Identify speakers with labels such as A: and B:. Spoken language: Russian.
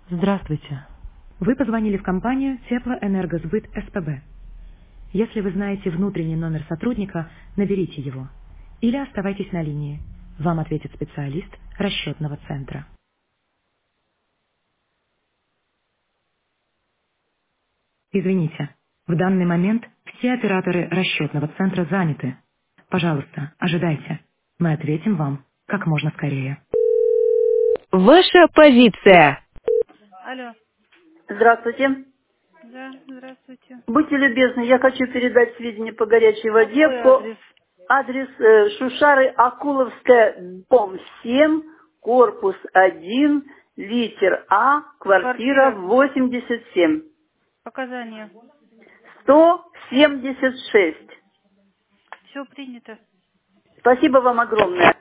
A: Здравствуйте. Вы позвонили в компанию Теплоэнергосбыт СПБ. Если вы знаете внутренний номер сотрудника, наберите его. Или оставайтесь на линии. Вам ответит специалист расчетного центра. Извините, в данный момент все операторы расчетного центра заняты. Пожалуйста, ожидайте. Мы ответим вам как можно скорее. Ваша позиция.
B: Алло.
C: Здравствуйте.
B: Да, здравствуйте.
C: Будьте любезны, я хочу передать сведения по горячей воде
B: Какой
C: по
B: адрес?
C: адрес Шушары Акуловская, дом 7, корпус 1, литер А, квартира
B: Квартира.
C: 87,
B: Показания.
C: 176.
B: Все принято.
C: Спасибо вам огромное.